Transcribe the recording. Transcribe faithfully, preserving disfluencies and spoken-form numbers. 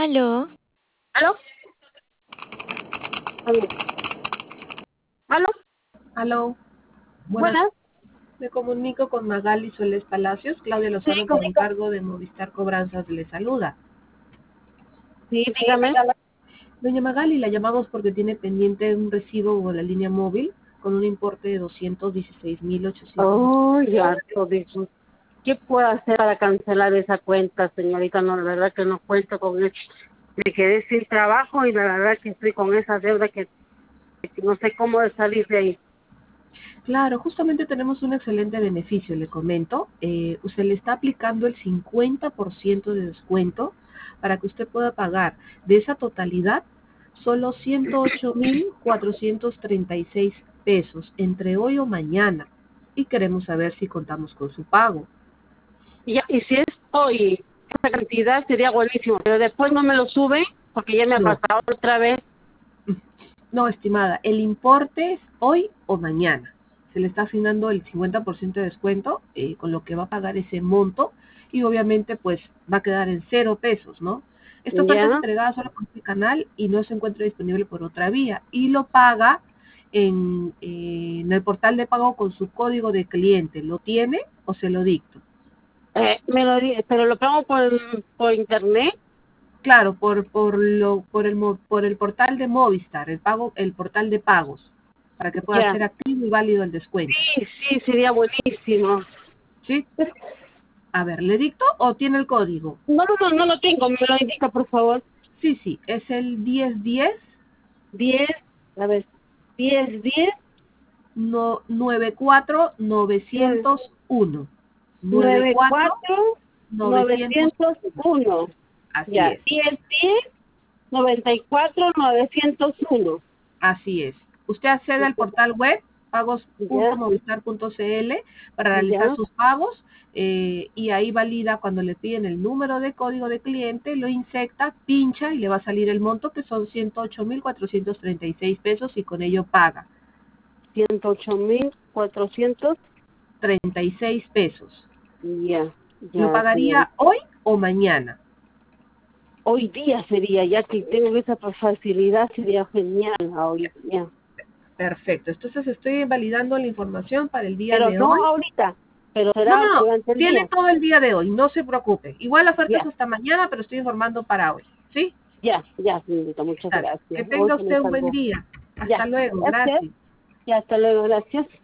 ¿Aló? ¿Aló? ¿Aló? ¿Aló? Aló, buenas. Buenas. Me comunico con Magali Soles Palacios. Claudia Sí, Lozano, por comunica. encargo de Movistar Cobranzas, le saluda. Sí, dígame. Doña Magali, la llamamos porque tiene pendiente un recibo de la línea móvil con un importe de doscientos dieciséis mil ochocientos. Oh, ya, dijo. ¿Qué puedo hacer para cancelar esa cuenta, señorita? No, la verdad que no cuento con eso. Me quedé sin trabajo y la verdad que estoy con esa deuda que, que no sé cómo salir de ahí. Claro, justamente tenemos un excelente beneficio, le comento. Eh, usted le está aplicando el cincuenta por ciento de descuento para que usted pueda pagar de esa totalidad solo ciento ocho mil cuatrocientos treinta y seis pesos entre hoy o mañana. Y queremos saber si contamos con su pago. Y, ya, y si es hoy, esa cantidad sería buenísimo, pero después no me lo sube porque ya me ha No, pasado otra vez. no, estimada, el importe es hoy o mañana. Se le está asignando el cincuenta por ciento de descuento, eh, con lo que va a pagar ese monto, y obviamente pues va a quedar en cero pesos, ¿no? Esta oferta es Ya, entregada solo por este canal y no se encuentra disponible por otra vía, y lo paga en, eh, en el portal de pago con su código de cliente. ¿Lo tiene o se lo dicto? eh, me lo di, pero lo pago por, por internet. Claro, por por lo por el mo- por el portal de Movistar, el pago, el portal de pagos, para que pueda Ya, ser activo y válido el descuento. sí, sí, sería buenísimo. ¿Sí? A ver, ¿le dicto o tiene el código? No, no, no, no lo tengo, me lo indica, por favor. Sí, sí, es el diez diez Diez, a ver, diez, diez, no, nueve cuatro nueve, novecientos uno. nueve nueve, cuatro cuatro, novecientos novecientos uno. uno. Así Ya, es, diez, diez, noventa y cuatro, novecientos uno. así es. Usted accede al portal web pagos punto Ya, movistar punto cl para realizar ya, sus pagos, eh, y ahí valida cuando le piden el número de código de cliente, lo insecta, pincha y le va a salir el monto, que son ciento ocho mil cuatrocientos treinta y seis pesos, y con ello paga ciento ocho mil cuatrocientos. treinta y seis pesos. Ya, ¿Lo ya, pagaría señorita. hoy o mañana? Hoy día sería, ya que tengo esa facilidad, sería genial hoy día. Perfecto, entonces estoy validando la información para el día Pero de no hoy. ahorita, pero No, será no, no, durante el tiene día. todo el día de hoy, no se preocupe. Igual la oferta es Ya, hasta mañana, pero estoy informando para hoy, ¿sí? ya, ya, señorita, muchas Dale. Que gracias. Hoy tenga se me usted un buen salvó. día. Hasta Ya, luego, gracias. gracias. Y hasta luego, gracias.